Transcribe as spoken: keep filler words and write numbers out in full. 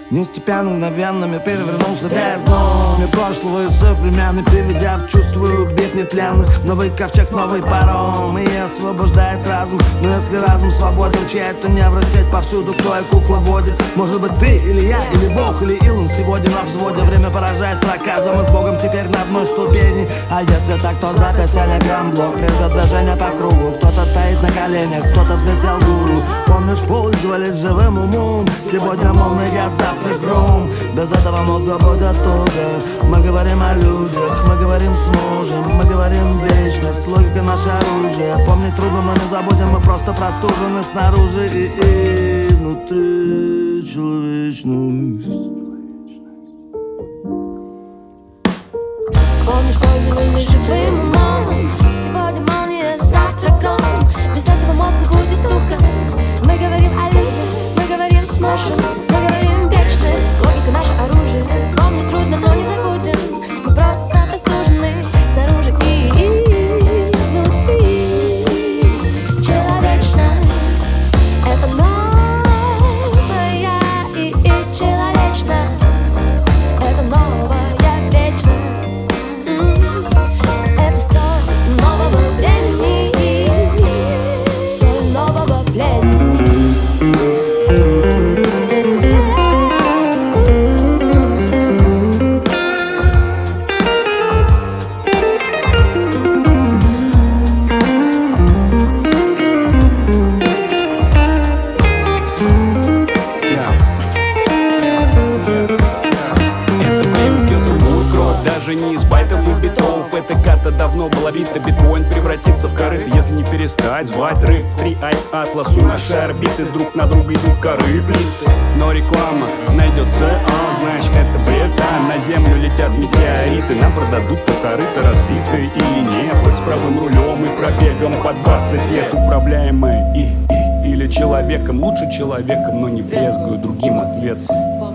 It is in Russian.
Нестепенно, мгновенно мир перевернулся вверх дном. И прошлого и современный, приведя в чувство, убив нетленных. Новый ковчег, новый паром, и освобождает разум. Но если разум свободен чей, то невросеть повсюду, кто и кукла водит. Может быть ты, или я, или Бог, или Илон сегодня на взводе. Время поражает проказом, мы с Богом теперь на одной ступени. А если так, то запись телеграм-блог. Прежде движения по кругу, кто-то стоит на коленях, кто-то взлетел гуру. Помнишь, пользовались живым умом. Сегодня молния, я завтра гром. Без этого мозга будет туго. Мы говорим о людях, мы говорим с мужем, мы говорим вечность, логика наше оружие. Помнить трудно, но не забудем, мы просто простужены снаружи и, и внутри человечность. Помнишь, пользовались живым умом. Сегодня молния, завтра гром. Без этого мозга будет туго. Мы говорим о людях, мы говорим с мужем, мы говорим вечность, логика наше оружие. Помнить трудно, но не забудем, мы просто простужены снаружи и внутри. Человечность — это новая и, и человечность — это новая вечность. Это соль нового времени, соль нового племени. Не из байтов и битов. Эта карта давно была бита. Биткоин превратится в корыто, если не перестать звать рэп. Три ай атласу наши орбиты друг на друга идут коры плиты. Но реклама найдется, а знаешь, это бред. А на землю летят метеориты, нам продадут то корыто разбитое или нет. Хоть с правым рулем и пробегом по двадцать лет. Управляемое и, и или человеком, лучше человеком, но не брезгую другим ответом.